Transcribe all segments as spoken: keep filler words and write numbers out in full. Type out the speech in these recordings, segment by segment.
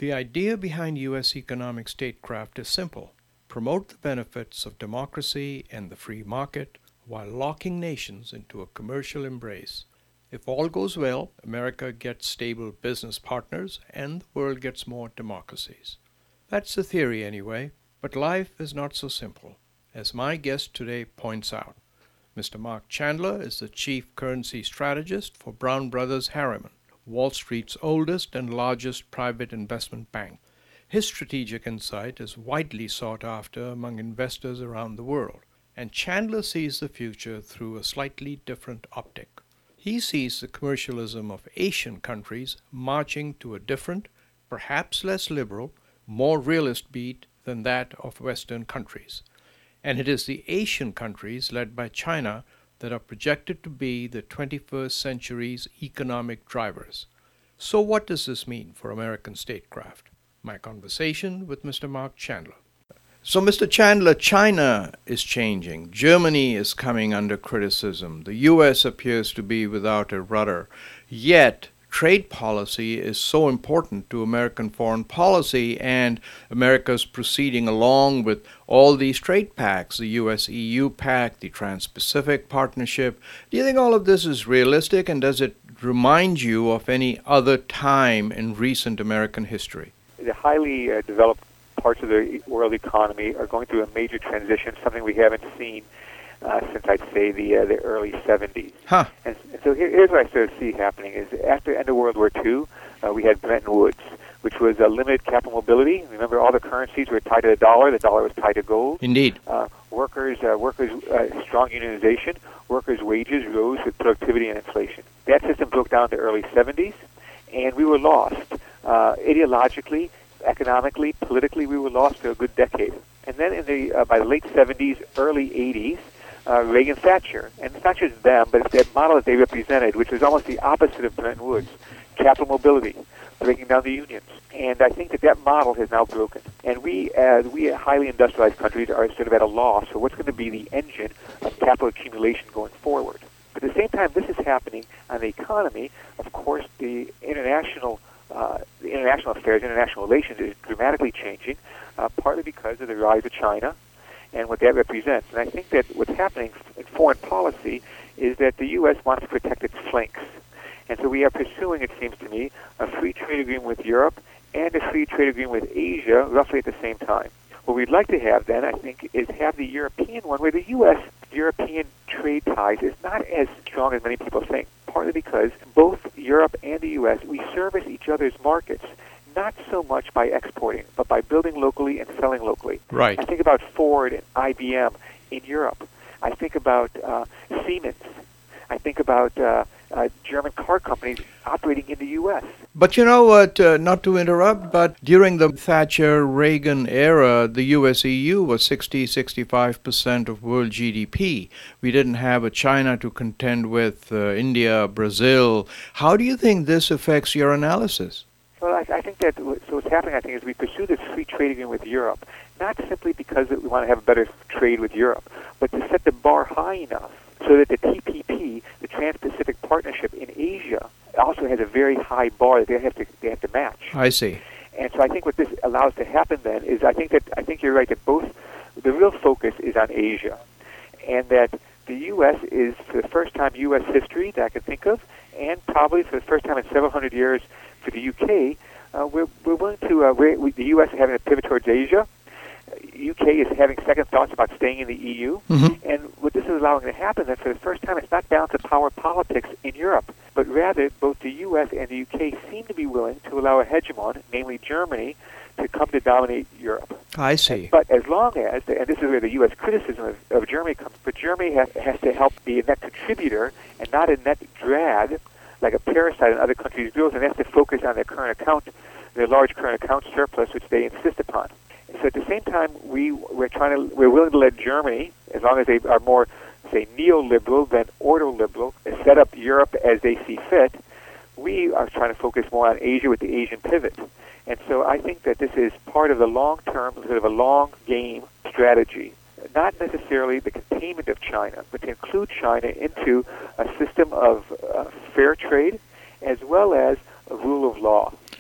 The idea behind U S economic statecraft is simple: promote the benefits of democracy and the free market while locking nations into a commercial embrace. If all goes well, America gets stable business partners and the world gets more democracies. That's the theory anyway, but life is not so simple, as my guest today points out. Mister Mark Chandler is the chief currency strategist for Brown Brothers Harriman, Wall Street's oldest and largest private investment bank. His strategic insight is widely sought after among investors around the world, and Chandler sees the future through a slightly different optic. He sees the commercialism of Asian countries marching to a different, perhaps less liberal, more realist beat than that of Western countries. And it is the Asian countries led by China that are projected to be the twenty-first century's economic drivers. So what does this mean for American statecraft? My conversation with Mister Mark Chandler. So, Mister Chandler, China is changing. Germany is coming under criticism. The U S appears to be without a rudder. Yet, trade policy is so important to American foreign policy, and America's proceeding along with all these trade pacts, the U S E U pact, the Trans-Pacific Partnership. Do you think all of this is realistic, and does it remind you of any other time in recent American history? The highly uh, developed parts of the world economy are going through a major transition, something we haven't seen Uh, since I'd say the uh, the early seventies. Huh. And, and so here, here's what I sort of see happening is after the end of World War Two, uh, we had Bretton Woods, which was a limited capital mobility. Remember, all the currencies were tied to the dollar. The dollar was tied to gold. Indeed. Uh, workers, uh, workers, uh, strong unionization. Workers' wages rose with productivity and inflation. That system broke down in the early seventies, and we were lost. Uh, ideologically, economically, politically, we were lost for a good decade. And then in the uh, by the late seventies, early eighties, Uh, Reagan Thatcher, and it's not just them, but it's that model that they represented, which was almost the opposite of Bretton Woods, capital mobility, breaking down the unions. And I think that that model has now broken. And we, as we highly industrialized countries, are sort of at a loss for what's going to be the engine of capital accumulation going forward. But at the same time this is happening on the economy, of course, the international uh, the international affairs, international relations is dramatically changing, uh, partly because of the rise of China and what that represents. And I think that what's happening in foreign policy is that the U S wants to protect its flanks. And so we are pursuing, it seems to me, a free trade agreement with Europe and a free trade agreement with Asia roughly at the same time. What we'd like to have then, I think, is have the European one, where the U S-European trade ties is not as strong as many people think, partly because both Europe and the U S, we service each other's markets, not so much by exporting, but by building locally and selling locally. Right. I think about Ford and I B M in Europe. I think about uh, Siemens. I think about uh, uh, German car companies operating in the U S. But you know what, uh, not to interrupt, but during the Thatcher-Reagan era, the U S E U was sixty to sixty-five percent of world G D P. We didn't have a China to contend with, uh, India, Brazil. How do you think this affects your analysis? Well, I, I think that so what's happening, I think, is we pursue this free trade agreement with Europe, not simply because we want to have a better trade with Europe, but to set the bar high enough so that the T P P, the Trans-Pacific Partnership in Asia, also has a very high bar that they have to they have to match. I see. And so I think what this allows to happen then is I think that I think you're right that both the real focus is on Asia, and that the U S is, for the first time U S history that I can think of, and probably for the first time in several hundred years for the U K, uh, we're, we're willing to, uh, we're, we, the U S is having a pivot towards Asia. Uh, U K is having second thoughts about staying in the E U. Mm-hmm. And what this is allowing to happen, that for the first time, it's not balance of power politics in Europe, but rather both the U S and the U K seem to be willing to allow a hegemon, namely Germany, to come to dominate Europe. I see. But as long as, and this is where the U S criticism of, of Germany comes, but Germany has, has to help be a net contributor and not a net drag, like a parasite on other countries' bills, and they have to focus on their current account, their large current account surplus, which they insist upon. So at the same time, we we're trying to we're willing to let Germany, as long as they are more, say, neoliberal than ordo-liberal, set up Europe as they see fit. We are trying to focus more on Asia with the Asian pivot. And so I think that this is part of the long-term, sort of a long-game strategy. Not necessarily the containment of China, but to include China into a system of uh, fair trade as well as a rule of law.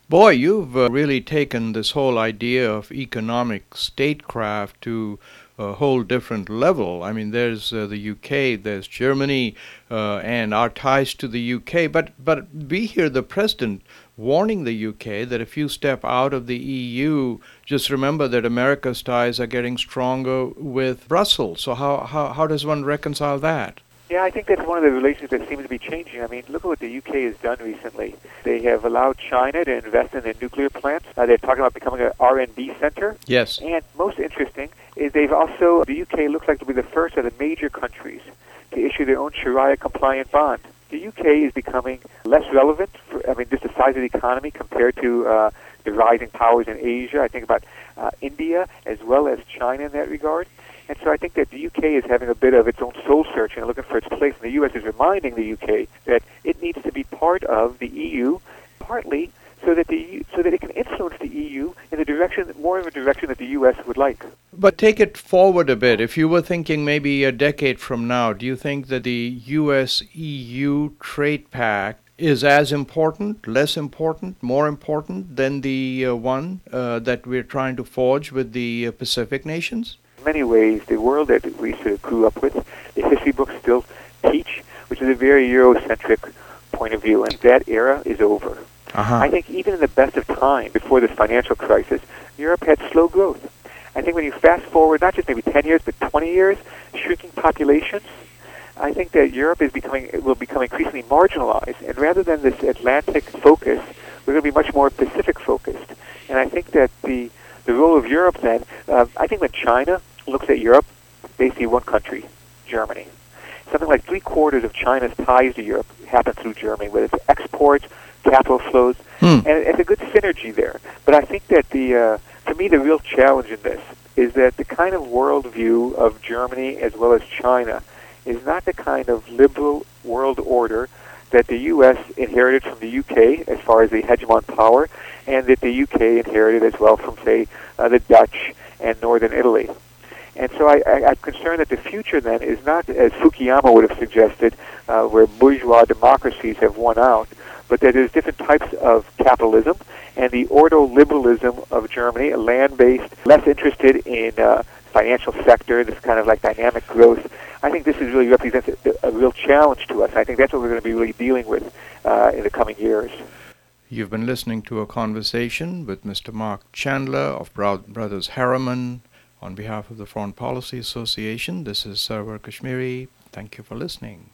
Boy, you've uh, really taken this whole idea of economic statecraft to a whole different level. I mean, there's uh, the U K, there's Germany, uh, and our ties to the U K. But but we hear the president warning the U K that if you step out of the E U, just remember that America's ties are getting stronger with Brussels. So how how, how does one reconcile that? Yeah, I think that's one of the relations that seems to be changing. I mean, look at what the U K has done recently. They have allowed China to invest in their nuclear plants. Uh, they're talking about becoming an R and D center. Yes. And most interesting is they've also, the U K looks like to be the first of the major countries to issue their own Sharia-compliant bond. The U K is becoming less relevant, for, I mean, just the size of the economy compared to uh, the rising powers in Asia. I think about uh, India as well as China in that regard. And so I think that the U K is having a bit of its own soul searching and looking for its place. And the U S is reminding the U K that it needs to be part of the E U, partly so that the so that it can influence the E U in the direction, more of a direction that the U S would like. But take it forward a bit. If you were thinking maybe a decade from now, do you think that the U S E U trade pact is as important, less important, more important than the uh, one uh, that we're trying to forge with the uh, Pacific nations? In many ways, the world that we sort of grew up with, the history books still teach, which is a very Eurocentric point of view, and that era is over. Uh-huh. I think even in the best of time, before this financial crisis, Europe had slow growth. I think when you fast forward, not just maybe ten years, but twenty years, shrinking populations, I think that Europe is becoming will become increasingly marginalized. And rather than this Atlantic focus, we're going to be much more Pacific focused. And I think that the the role of Europe then, uh, I think when China looks at Europe, they see one country, Germany. Something like three quarters of China's ties to Europe happen through Germany, whether it's exports, capital flows, Hmm. and it's a good synergy there. But I think that the, uh, for me, the real challenge in this is that the kind of worldview of Germany as well as China is not the kind of liberal world order that the U S inherited from the U K as far as the hegemon power, and that the U K inherited as well from, say, uh, the Dutch and northern Italy. And so I, I, I'm concerned that the future then is not, as Fukuyama would have suggested, uh, where bourgeois democracies have won out, but that there's different types of capitalism, and the ordoliberalism of Germany, a land-based, less interested in uh, financial sector, this kind of like dynamic growth. I think this is really represents a, a real challenge to us. I think that's what we're going to be really dealing with uh, in the coming years. You've been listening to a conversation with Mister Mark Chandler of Brothers Harriman. On behalf of the Foreign Policy Association, this is Sarwar Kashmiri. Thank you for listening.